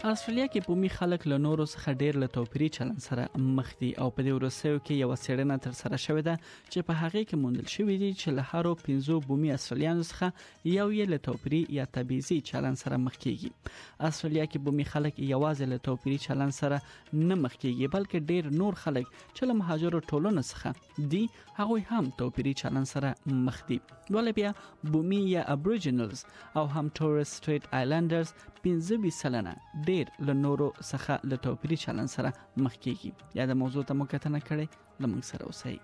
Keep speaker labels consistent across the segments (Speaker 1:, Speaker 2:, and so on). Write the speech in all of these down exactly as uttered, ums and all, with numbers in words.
Speaker 1: استرالیا کې بومي خلک له نورو څخه ډیر له توپیري چلن سره مخ دي او په دې ورسېو کې یو څېړنه تر سره شوې ده چې په هغه کې موندل شوې دي چې له هرو پنځو بومي استرالیانو څخه یو یې له توپیري یا تبعیضي چلن سره مخ کیږي. استرالیا کې بومي خلک یوازې له توپیري چلن سره نه مخ کیږي بلکې ډیر نور خلک چې له مهاجرو ټولنو څخه دي هغه هم توپیري چلن سره مخ دي. ولې بیا بومي یا ابوریجنلز او هم تورس سټریټ آیلانډرز پنځه سلنه ډیر له نورو څخه له توپیري چلن سره مخ کیږي. یا د موضوع ته مو کتنه کړې لمونږ سره اوسئ.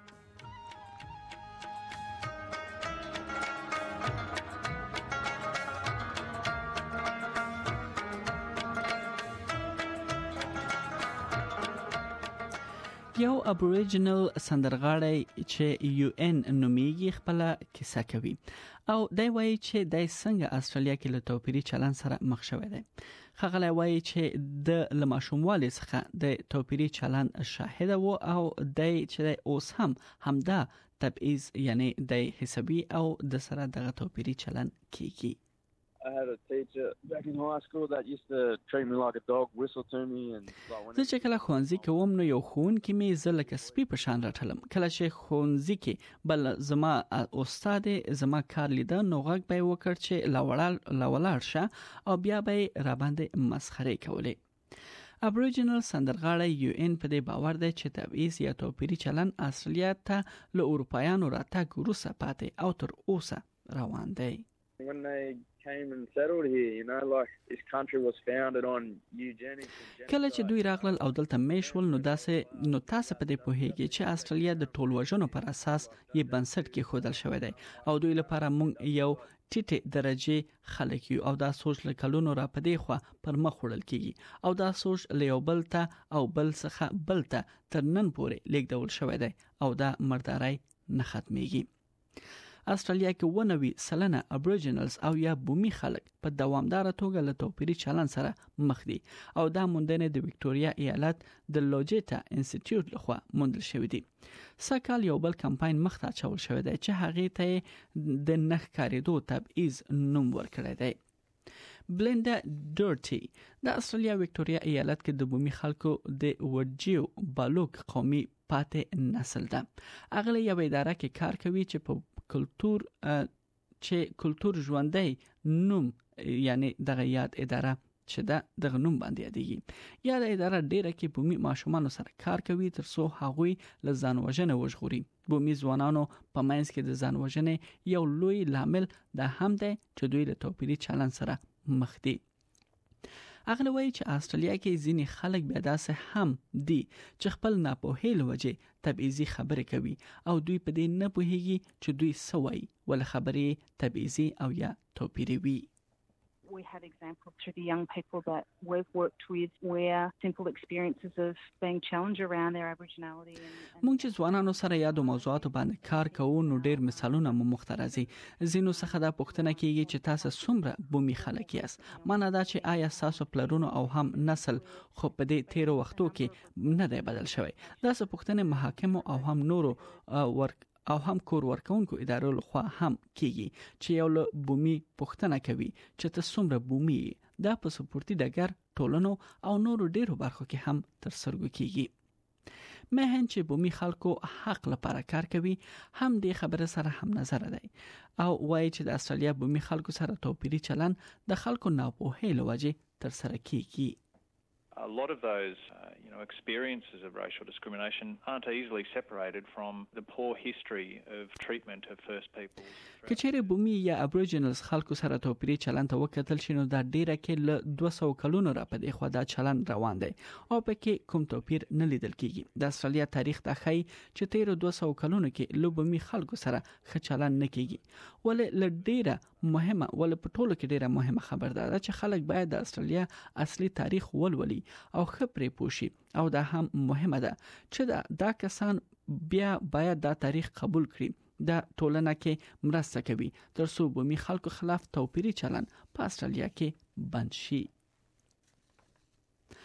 Speaker 1: یو ابوریجنل سندرغاړی چې یو ان نومیږي خپل کیسه کوي او دای وایي چې د څنګه استرالیا کې له توپیري چلن سره مخ شوی دی. خغلی وایي چې د لماشوموالي څخه د توپیري چلن شاهد وو او دای چې اوس هم همدا تبعیض یعنی د حسابي او د سره دغه توپیري چلن کیږي.
Speaker 2: I had a teacher back in high school that used to treat me like a dog, whistle to me and like when
Speaker 1: زه چې کله ښوونځي کې وم نو یو ښوونکی مې زه لکه سپي په شان راټلم. کله چې ښوونځي کې بل زما استاد زما کار لیده نو غږ به وکړ چې لاوړل لاوړل شه او بیا به را باندې مسخره کولې. ابوریجنل سندرغاړی یو ان په دې باور دی چې تبعیض یا توپیري چلن استرالیا ته له اروپایانو راتګ وروسته پاتې او تر اوسه روان دی.
Speaker 2: when they came and settled here, you know, like this country was founded on eugenics and
Speaker 1: کله چې دوی راغلل او دلته میشول نو داسې نو تاسو په دې پوهیږئ چې استرالیا د ټولوژنو پر اساس یې بنسټ کې خودل شوی دی او دوی لپاره مونږ یو ټیټه درجه خلک یو او دا سوچ له کلونو را پدې خو پر مخ وړل کیږي او دا سوچ له یو بل ته او بل څخه بل ته تر نن پورې لیکدول شوی دی او دا مرداري نه ختميږي. استرالیا کې ونوي سلنه ابوریجنلز او یا بومي خلک په دوامدار توګه له توپیري چلن سره مخ دي او دا موندنه د وکټوريا ایالت د لوجیتا انسټیټیوټ لخوا موندل شوې دي. سکهال یو بل کمپاین مخ ته چول شوی دی چې هغه ته د نخ کاریدو تبعیض نوم ورکړی دی. بلندا ډورټي د استرالیا وکټوريا ایالت کې د بومي خلکو د ورجیو بالوک قومي پاتې نسل ده. اغله یو اداره کې کار کوي چې په کلتور چې کلتور ژوندۍ نوم یعنی دغه یاد اداره چې دا دغه نوم باندې یادېږي. یا د اداره ډیره کې بومي ماشومان سره کار کوي تر څو هغوی له ځان وژنې وژغوري. بومي ځوانانو په منځ کې د ځان وژنې یو لوی لامل د هم دی چې دوی له توپیري چلن سره مخ دي. اغله وایي چې استرالیا کې ځینې خلک بیا داسې هم دي چې خپل ناپوهۍ له وجې تبعیضي خبرې کوي او دوی په دې نه پوهیږي چې دوی څه وایي ول خبرې تبعیضي او یا توپیري وي.
Speaker 3: We have examples through the young people that we've worked with where simple experiences of being challenged around their Aboriginality and, and
Speaker 1: مونږ چې ځوانانو سره یادو موضوعاتو باندې کار کوو نو ډیر مثالونه مو مخترازي. زینو څخه دا پوښتنه کیږي چې تاسو څومره بومي خلک یاست. معنی دا چې آیا تاسو پلرونو او هم نسل خو په دې تیرو وختو کې نه دی بدل شوی. دا څه پوښتنه محاکم او هم نورو ورک او هم کور ورکونکو ادارو لخوا هم کیږي چې یو له بومي پوښتنه کوي چې ته څومره بومي دا په سپورتي ډګر ټولنو او نورو ډیرو برخو کې هم تر سترګو کیږي. مهن چې بومي خلکو حق لپاره کار کوي هم دې خبره سره هم نظر دی او وایي چې د استرالیا بومي خلکو سره توپیري چلن د خلکو ناپوهۍ له وجې تر سره کیږي.
Speaker 4: A lot of those, uh, you know, experiences of racial discrimination aren't easily separated from the poor history of treatment of First Peoples.
Speaker 1: کچېره بومي یا ابوریجنلز خلکو سره توپیري چلن ته وکتل شنو دا ډیره کې له دوه سوه کلونو را پدې خو دا چلن روان دی او پکې کوم توپیر نه لیدل کیږي. د استرالیا تاریخ ته ښیي چې تیر دوه سوه کلونو کې له بومي خلکو سره ښه چلن نه کیږي. ولې ل ډیره مهمه ولې په ټولو کې ډیره مهمه خبر ده چې خلک باید د استرالیا اصلي تاریخ ولولي او خبرې پوشي او دا هم مهمه ده چې دا, دا کسان بیا باید دا تاریخ قبول کړي. دا ټولنه کې مرسته کوي تر څو بومي خلکو خلاف توپیري چلن په استرالیا کې بند شي.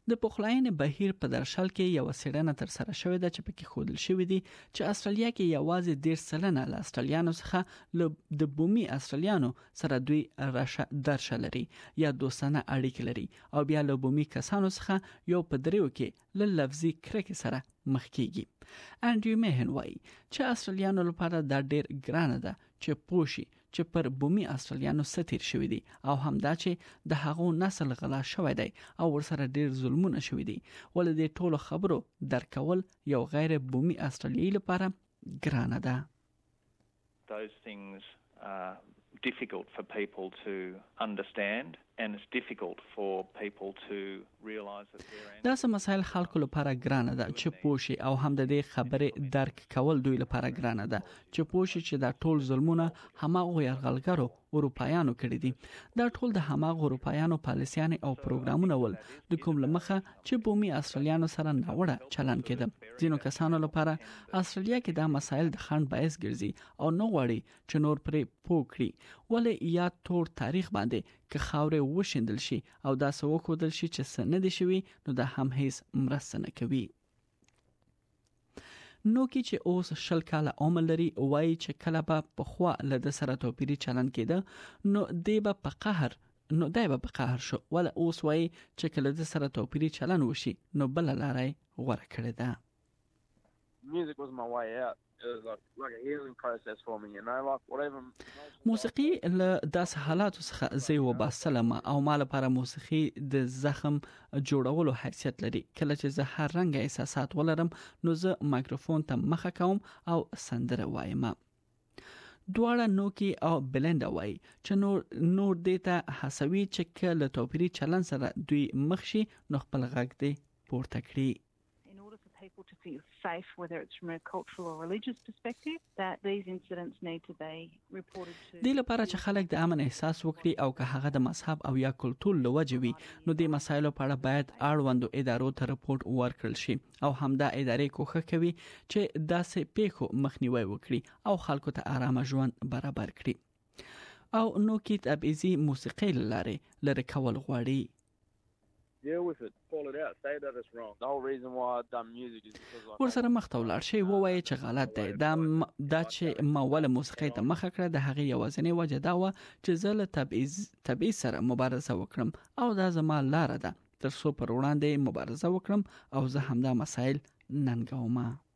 Speaker 1: د پخلاینې بهیر په درشل کې یو څېړنه تر سره شوې ده چې پکې ښودل شوی دی چې استرالیا کې یوازې ډېر سلنه له استرالیانو څخه د بومي استرالیانو سره دوی راشه درشه لري یا دوستانه اړیکې لري او بیا له بومي کسانو څخه یو په دریو کې له لفظي کرکې سره مخ کیږي. انډریو میهن وایي چې استرالیانو لپاره دا ډېر ګرانه ده چې پوښي چې پر بومي استرالیانو ستیر شوی دي او همدا چې د هغو نسل غلا شوی دی او ورسره ډیر ظلمونه شوی دي ولې د ټولو خبرو درکول یو غیر بومي استرالیایي لپاره ګرانه ده.
Speaker 4: Those things are difficult for people to understand and it's difficult for people to realise that they're
Speaker 1: دا سم مسائل خلکو لپاره ګرانه ده چې پوښي او هم د دې خبرې درک کول دوی لپاره ګرانه ده چې پوښي چې دا ټول ظلمونه هماغه یرغلګرو اروپایانو کړی دي. دا ټول د هماغه اروپایانو پالیسیانې او پروګرامونه ول د کوم لمخه چې بومي استرالیانو سره ناوړه چلن کېده. ځینو کسانو لپاره استرالیا کې دا مسائل د خنډ باعث ګرځي او نو غواړي چې نور پرې پوکړي ولې یا تور تاریخ باندې که خاورې وشیندل شي او دا څه وکودل شي چې څه نه دي شوي نو دا هم هیڅ مرسته نه کوي. نو کې چې اوس شل کاله عمر لري وایي چې کله به په خوا له د سره توپیري چلن کېده نو دی به په قهر نو دی به په قهر شو ولا اوس وایي چې کله د سره توپیري چلن وشي نو بل لارې غوړه کړې ده.
Speaker 2: Music was my way out. It was like, like a healing process for me, you know, like whatever.
Speaker 1: موسیقي له داسې حالاتو څخه زه وباسلم او ما لپاره موسیقي د زخم جوړولو حیثیت لري. کله چې زه هر رنګ احساسات ولرم نو زه مایکروفون ته مخه کوم او سندره وایم. دواړه نوکی او بلنډ وای چې نور نور دیتا حسوي چې کله توپیري چلن سره دوی مخشي نو خپل غږ دی پورته کړی.
Speaker 3: People to feel safe, whether it's from a cultural or religious perspective, that these incidents need to be reported to.
Speaker 1: د لپاره چې خلک د امن احساس وکړي او که هغه د مذهب او یا کلتور لوجوي نو د مسایلو په اړه باید اړوندو ادارو ته رپورټ ورکړل شي او همدا ادارې کوښښ کوي چې داسې پیښو مخنیوي وکړي او خلکو ته آرامه ژوند برابر کړي. او نو کې تبعیضي موسیقي لاره لره کول غواړي.
Speaker 2: Deal with it, call it out, say that it's wrong. The whole reason why I've done music is because like
Speaker 1: ورسره مخ ته ولاړ شي ووایي چې غلط دی. دا دا چې ما ول موسیقي ته مخه کړه د هغې یوازینۍ وجه دا و چې زه له تبعیض تبعیض سره مبارزه وکړم او دا زما لاره ده تر څو پر وړاندې مبارزه وکړم او زه همدا مسایل ننګوم.